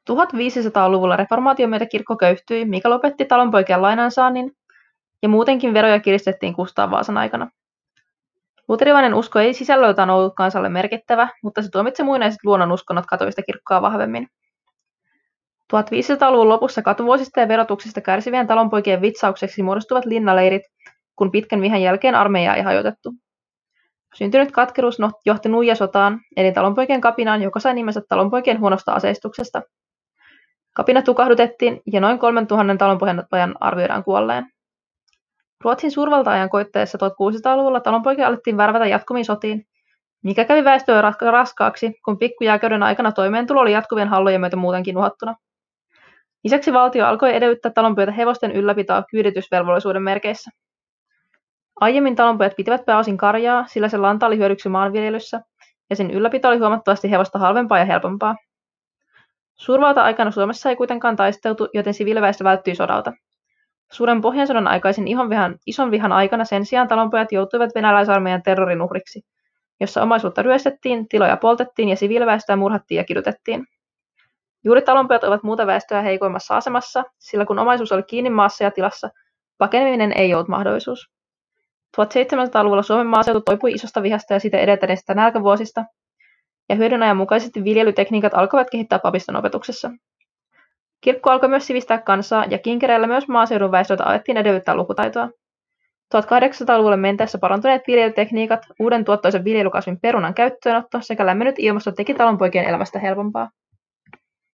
1500-luvulla reformaation myötä kirkko köyhtyi, mikä lopetti talonpoikien lainansaannin, ja muutenkin veroja kiristettiin Kustaan Vaasan aikana. Luterilainen usko ei sisällöltään ollut kansalle merkittävä, mutta se tuomitsi muinaiset luonnonuskonnot katolista kirkkoa vahvemmin. 1500-luvun lopussa katuvuosista ja verotuksista kärsivien talonpoikien vitsaukseksi muodostuvat linnaleirit, kun pitkän vihan jälkeen armeijaa ei hajotettu. Syntynyt katkeruus johti nuijasotaan, eli talonpoikien kapinaan, joka sai nimensä talonpoikien huonosta aseistuksesta. Kapina tukahdutettiin ja noin 3000 talonpojan arvioidaan kuolleen. Ruotsin suurvalta-ajan koittaessa 1600-luvulla talonpoikia alettiin värvätä jatkuviin sotiin, mikä kävi väestöä raskaaksi, kun pikkujääkäyden aikana toimeentulo oli jatkuvien hallojen myötä muutenkin uhattuna. Lisäksi valtio alkoi edellyttää talonpoita hevosten ylläpitoa kyyditysvelvollisuuden merkeissä. Aiemmin talonpojat pitivät pääosin karjaa, sillä se lanta oli hyödyksi maanviljelyssä, ja sen ylläpito oli huomattavasti hevosta halvempaa ja helpompaa. Suurvalta-aikana Suomessa ei kuitenkaan taisteltu, joten siviiliväestö välttyi sodalta. Suuren Pohjansodan aikaisen ison vihan aikana sen sijaan talonpojat joutuivat venäläisarmeijan terrorin uhriksi, jossa omaisuutta ryöstettiin, tiloja poltettiin ja siviiliväestöä murhattiin ja kidutettiin. Juuri talonpojat ovat muuta väestöä heikoimmassa asemassa, sillä kun omaisuus oli kiinni maassa ja tilassa, pakeneminen ei ollut mahdollisuus. 1700-luvulla Suomen maaseutu toipui isosta vihasta ja siitä edeltäneistä nälkävuosista, ja hyödynajan mukaisesti viljelytekniikat alkoivat kehittää papiston opetuksessa. Kirkko alkoi myös sivistää kansaa, ja kinkereillä myös maaseudun väestöltä alettiin edellyttää lukutaitoa. 1800-luvulle mentäessä parantuneet viljelytekniikat, uuden tuottoisen viljelykasvin perunan käyttöönotto sekä lämmennyt ilmasto teki talonpoikien elämästä helpompaa.